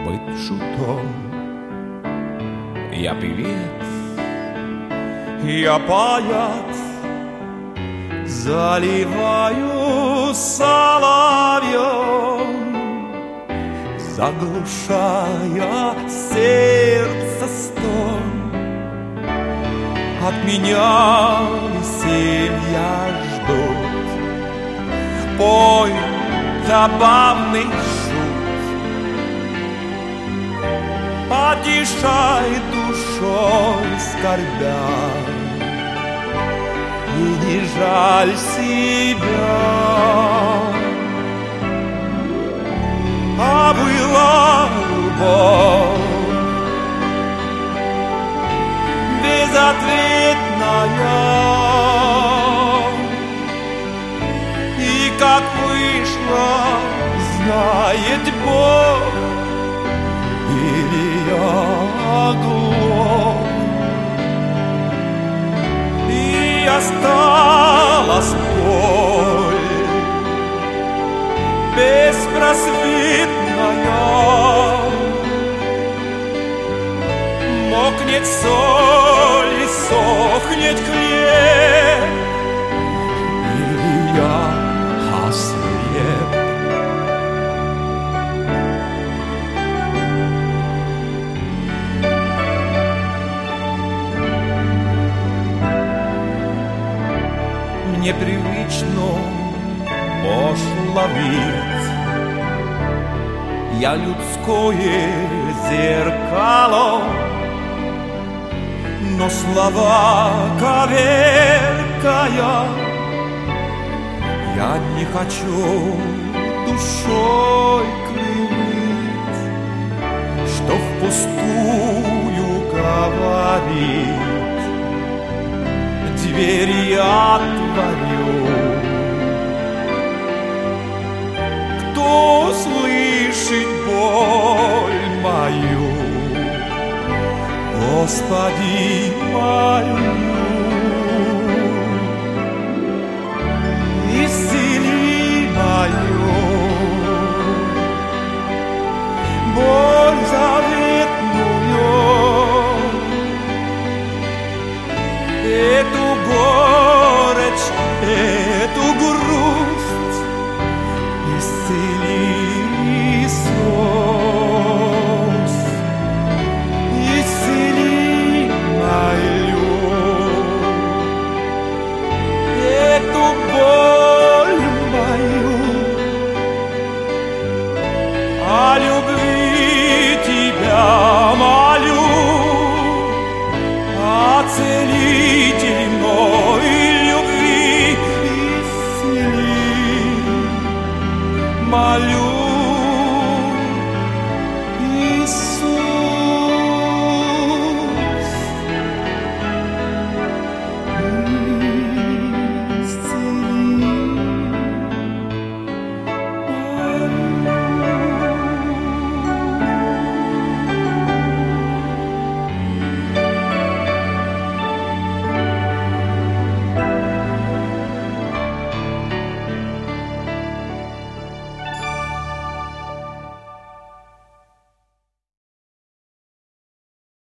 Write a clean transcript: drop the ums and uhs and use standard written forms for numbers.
быть шутом. Я певец, я поэт, заливаю соловьем, заглушая сердце стон. От меня веселья ждут. Пой, забавный шут, потешай душой скорбя, и не жаль себя. А была любовь безответная, и как вышло, знает Бог, или я оглох, и осталась боль беспросветная. Мокнет соль и сохнет хлеб, или я ослеп. Мне привычно пошло видеть, я людское зеркало, но слова коверкая, я не хочу душой кривить, что впустую говорит. Дверь я отворю, кто слышит боль мою, Господи, молю.